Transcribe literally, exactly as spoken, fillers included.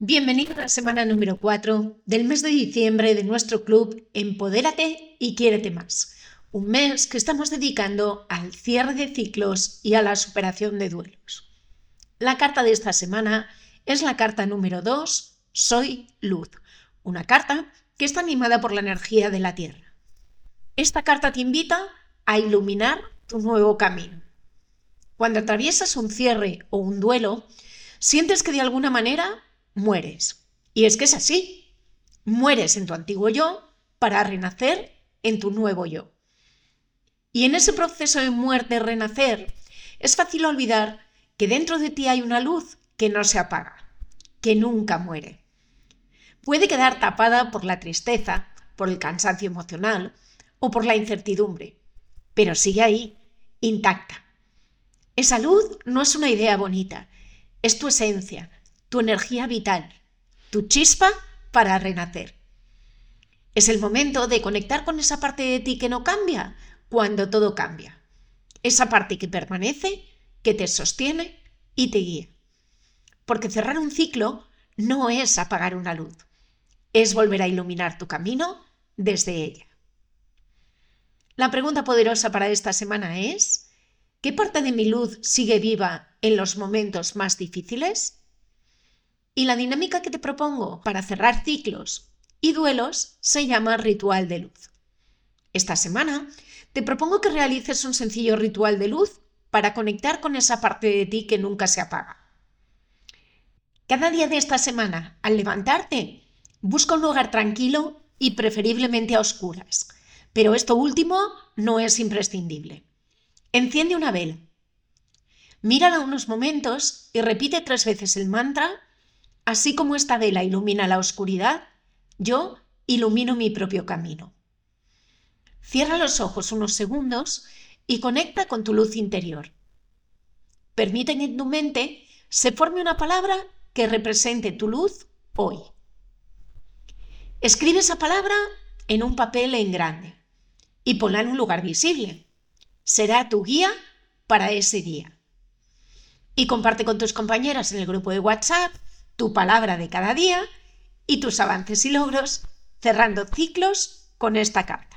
Bienvenido a la semana número cuatro del mes de diciembre de nuestro club Empodérate y Quiérete Más. Un mes que estamos dedicando al cierre de ciclos y a la superación de duelos. La carta de esta semana es la carta número dos, Soy Luz. Una carta que está animada por la energía de la Tierra. Esta carta te invita a iluminar tu nuevo camino. Cuando atraviesas un cierre o un duelo, sientes que de alguna manera mueres. Y es que es así. Mueres en tu antiguo yo para renacer en tu nuevo yo. Y en ese proceso de muerte-renacer es fácil olvidar que dentro de ti hay una luz que no se apaga, que nunca muere. Puede quedar tapada por la tristeza, por el cansancio emocional o por la incertidumbre, pero sigue ahí, intacta. Esa luz no es una idea bonita, es tu esencia, tu energía vital, tu chispa para renacer. Es el momento de conectar con esa parte de ti que no cambia cuando todo cambia. Esa parte que permanece, que te sostiene y te guía. Porque cerrar un ciclo no es apagar una luz, es volver a iluminar tu camino desde ella. La pregunta poderosa para esta semana es: ¿qué parte de mi luz sigue viva en los momentos más difíciles? Y la dinámica que te propongo para cerrar ciclos y duelos se llama ritual de luz. Esta semana te propongo que realices un sencillo ritual de luz para conectar con esa parte de ti que nunca se apaga. Cada día de esta semana, al levantarte, busca un lugar tranquilo y preferiblemente a oscuras. Pero esto último no es imprescindible. Enciende una vela. Mírala unos momentos y repite tres veces el mantra: así como esta vela ilumina la oscuridad, yo ilumino mi propio camino. Cierra los ojos unos segundos y conecta con tu luz interior. Permite que en tu mente se forme una palabra que represente tu luz hoy. Escribe esa palabra en un papel en grande y ponla en un lugar visible. Será tu guía para ese día. Y comparte con tus compañeras en el grupo de WhatsApp tu palabra de cada día y tus avances y logros, cerrando ciclos con esta carta.